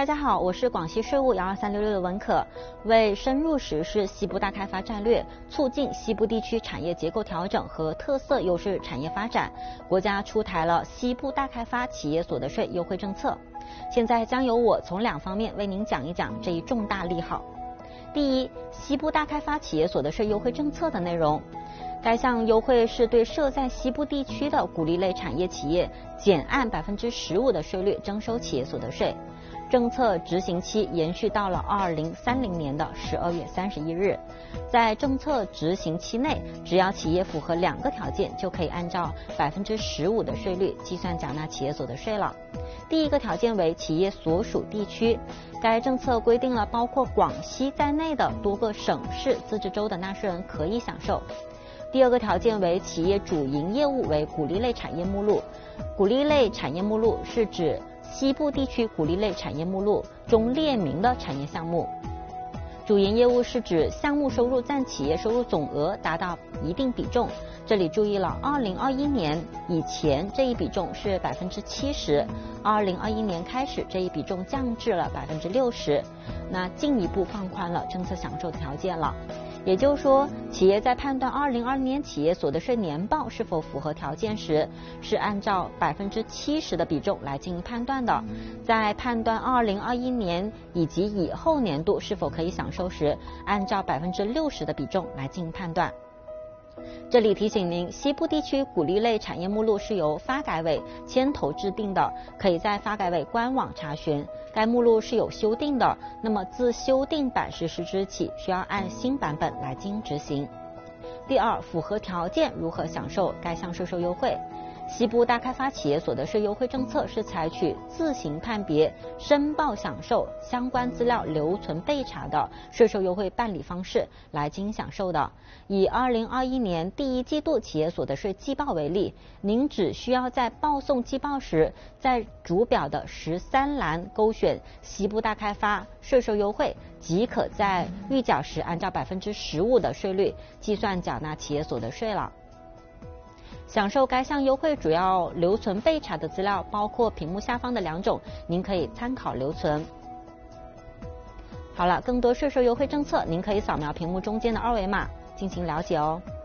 大家好，我是广西税务12366的文可。为深入实施西部大开发战略，促进西部地区产业结构调整和特色优势产业发展，国家出台了西部大开发企业所得税优惠政策。现在将由我从2方面为您讲一讲这一重大利好。第一，西部大开发企业所得税优惠政策的内容。该项优惠是对设在西部地区的鼓励类产业企业减按15%的税率征收企业所得税。政策执行期延续到了2030年的12月31日。在政策执行期内，只要企业符合2个条件，就可以按照15%的税率计算缴纳企业所得税了。第一个条件为企业所属地区，该政策规定了包括广西在内的多个省市自治州的纳税人可以享受。第二个条件为企业主营业务为鼓励类产业目录。鼓励类产业目录是指西部地区鼓励类产业目录中列明的产业项目。主营业务是指项目收入占企业收入总额达到一定比重。这里注意了，2021年以前这一比重是70%，2021年开始这一比重降至了60%，那进一步放宽了政策享受的条件了。也就是说，企业在判断2022年企业所得税年报是否符合条件时，是按照70%的比重来进行判断的。在判断2021年以及以后年度是否可以享受时，按照60%的比重来进行判断。这里提醒您，西部地区鼓励类产业目录是由发改委牵头制定的，可以在发改委官网查询。该目录是有修订的，那么自修订版实施之起，需要按新版本来进行执行。第二，符合条件如何享受该项税收优惠？西部大开发企业所得税优惠政策是采取自行判别、申报享受、相关资料留存备查的税收优惠办理方式来进行享受的。以2021年第1季度企业所得税季报为例，您只需要在报送季报时，在主表的13栏勾选西部大开发税收优惠，即可在预缴时按照15%的税率计算缴纳企业所得税了。享受该项优惠主要留存备查的资料包括屏幕下方的2种，您可以参考留存。好了，更多税收优惠政策，您可以扫描屏幕中间的2维码进行了解哦。